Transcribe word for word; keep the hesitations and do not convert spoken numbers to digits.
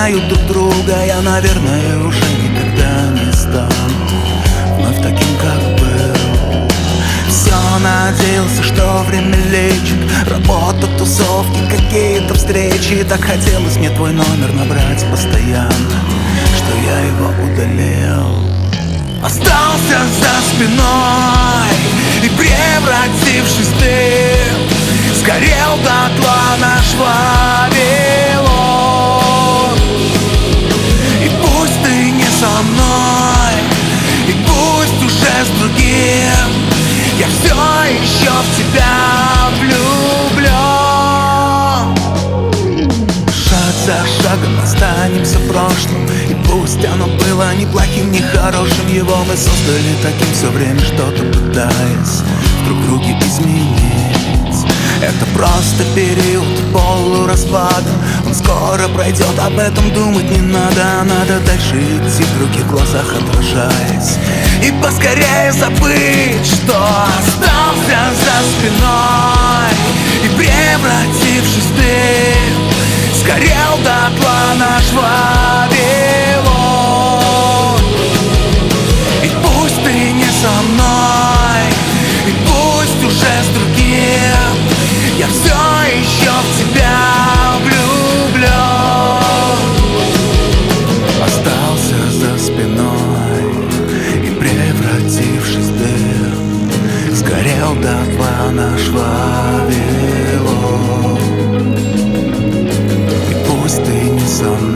меняют друг друга. Я, наверное, уже никогда не стану вновь таким, как был. Все надеялся, что время лечит. Работа, тусовки, какие-то встречи. Так хотелось мне твой номер набрать постоянно, что я его удалил. Остался за спиной и, превратившись в дым, сгорел дотла наш Вавилон. И пусть ты не со мной, и пусть уже с другим, я все еще в тебя влюблен. Шаг за шагом останемся в прошлом, и пусть оно было ни плохим, ни хорошим, его мы создали таким, все время что-то пытаясь друг друге изменить. Это просто период полураспада, он скоро пройдет, об этом думать не надо. Надо дальше идти, в других глазах отражаясь, и поскорее забыть, что остался за спиной. И, превратившись в дым, сгорел дотла наш Вавилон. И пусть ты не со мной, и пусть уже с другим, я все еще в тебя влюблен. Остался за спиной и, превратившись в дым, сгорел дотла наш Вавилон. И пусть ты не со мной,